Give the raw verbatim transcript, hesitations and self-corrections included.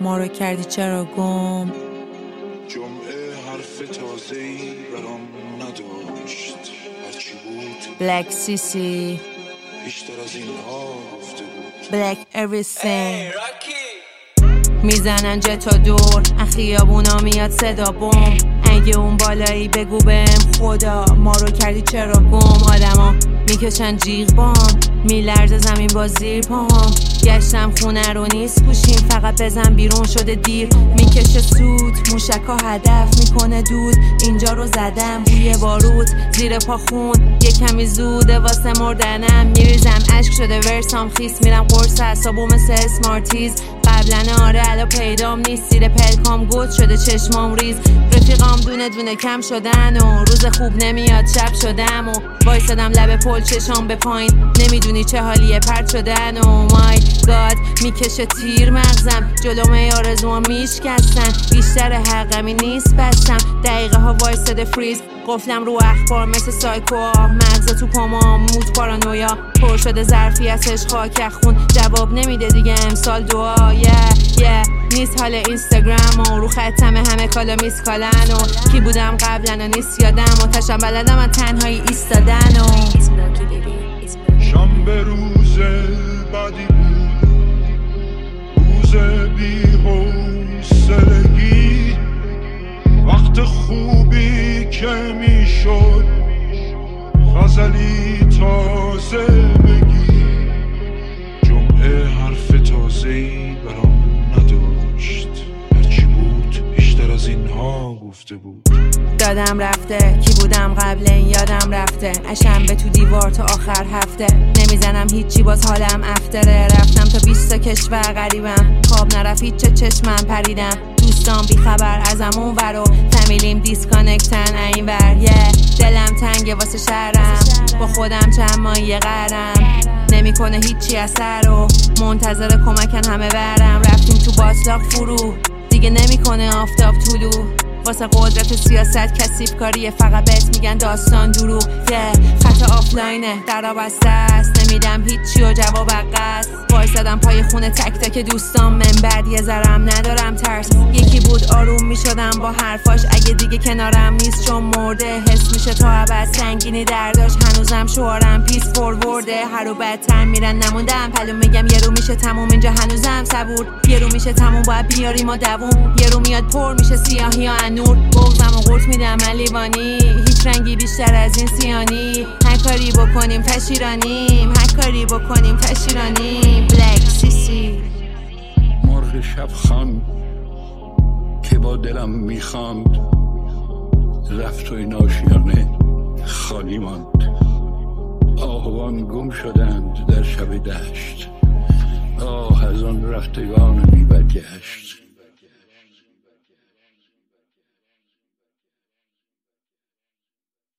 ما رو کردی چرا گم. جمعه حرف تازه‌ای برام نداشت، هرچی بود Black سیسی بیشتر از این ها گفته بود. Black everything میزنن جتا دور ان خیابونا میاد صدا بوم. اگه اون بالایی بگو بهم خدا ما رو کردی چرا گم. آدما میکشن جیغ بام میلرزه زمین با زیر پام. گشتم خونه رو نیست گوشیم فقط بزن بیرون شده دیر. میکشه سود موشکا هدف میکنه دود اینجا رو زدم بوی باروت زیر پا خون یه کمی زوده واسه مردنم. میریزم اشک شده ورسام خیس میرم قرص اعصابو مثل اسمارتیز. قبلا آره الان پیدام نیست زیر پلکام گود شده چشمام ریز. رفیقام دونه دونه کم شدن و روز خوب نمیاد شب شدم و وایسادم لب پل چشام به پایین نمیدونی چه حالیه پرت شدن و مای گاد میکشه تیر مغزم جلومه آرزوام میشکستن. بیشتر حقمی نیست بستم دقیقه ها وایساده فریز. قفلم رو اخبار مثل سایکوها مغزا تو پامام مود پارانویا پر شده ظرفیتش خاک خون جواب نمیده دیگه امسال دعا yeah, yeah. نیست حال اینستاگرام و رو ختم همه کالا میسکالن و کی بودم قبلا و نیست یادم و تشم بلدم من تنهایی ایستادن و شنبه روز بدی بود روز بی حوصلگی وقت خوبی که میشد غزلی تازه بگی. جمعه حرف تازه‌ای برام نداشت هرچی بود بیشتر از اینها گفته بود. دادم رفته کی بودم قبل این یادم رفته. اشنبه تو دیوار تا آخر هفته نمیزنم هیچی باز حالم افتره. رفتم تا بیست تا کشور غریبم خواب نرفت چه چشمم پریدم. دوستان بی خبر ازم اون ور و فامیلیم دیسکانکتن این ور yeah. دلم تنگه واسه شهرم با خودم چند ماهی قرم نمیکنه هیچی اثر و منتظر کمکن همه برم. رفتیم تو باطلاق فرو دیگه نمیکنه آفتاب طلوع واسه قدرت سیاست کثیف کاریه فقط بهت میگن داستان دروغ yeah. خط آفلاینه درا بسته است نمیدم هیچی و جواب قصد. وایسادم پای خونه تک تک دوستان من بعد یه ذرم ندارم ترس. یکی بود آروم میشدم با حرفاش اگه دیگه کنارم نیست چون مرده حس میشه تا ابد سنگینی درداش هنوزم شعارم پیس فورورده. هر رو بدتر میرن نموندم پلو میگم یه رو میشه تموم اینجا هنوزم صبور. یه رو میشه تموم باید بیاری ما دووم. یه رو میاد پر میشه سیاهی و نور بغضم و قورت میدم من لیوانی. هیچ رنگی بیشتر از این سیانی. هر کاری بکنیم تشیرانیم هر کاری بکنیم تشیرانیم. بلک سیسی مرغ شب خان که با دلم میخواند رفت و این آشیانه خالی ماند. آهوان گم شدند در شب دشت آه از آن رفتگان بی برگشت.